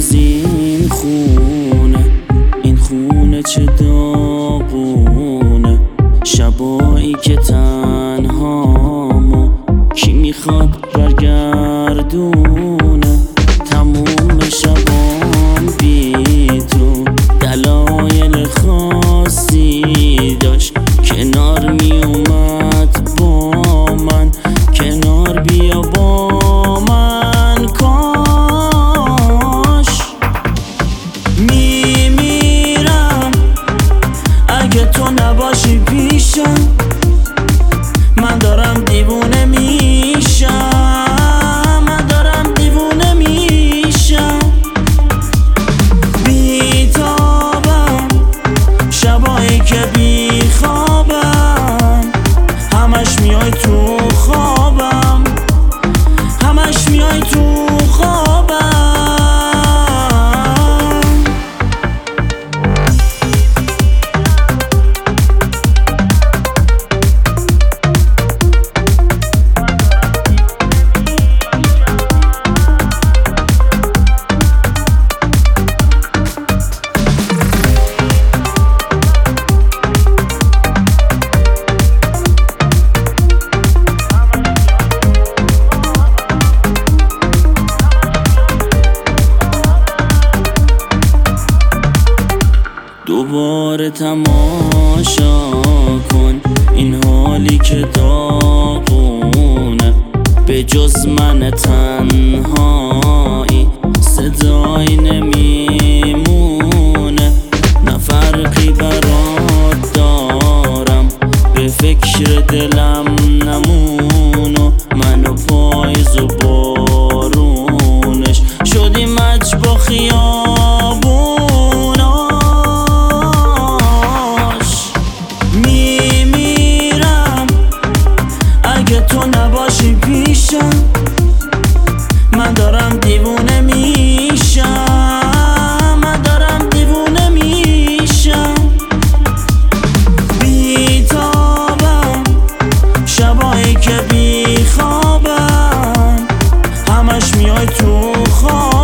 از این خونه، این خونه چه داغونه. شبایی که تنهامو کی میخواد برگردونه. تموم شبام بی تو دلایل خاصی داشت، کنار میومد با من، کنار بیا با من. کاش میمیرم اگه تو نباشی پیشم. من دارم دیوونه میشم، من دارم دیوونه میشم. بیتابم شبایی که بیخوابم، همش میای تو خوابم، همش میای تو خوابم. دوباره تماشا کن این حالی که داغونه. به جز من تنهایی صدایی نمیمونه. نه فرقی برات دارم، به فکر دلم نمونو. من و پاییز و بارونش شدیم مچ با خیابون. تو نباشی پیشم، من دارم دیوونه میشم، من دارم دیوونه میشم. بیتابم شبایی که بیخوابم، همش میای تو خواب.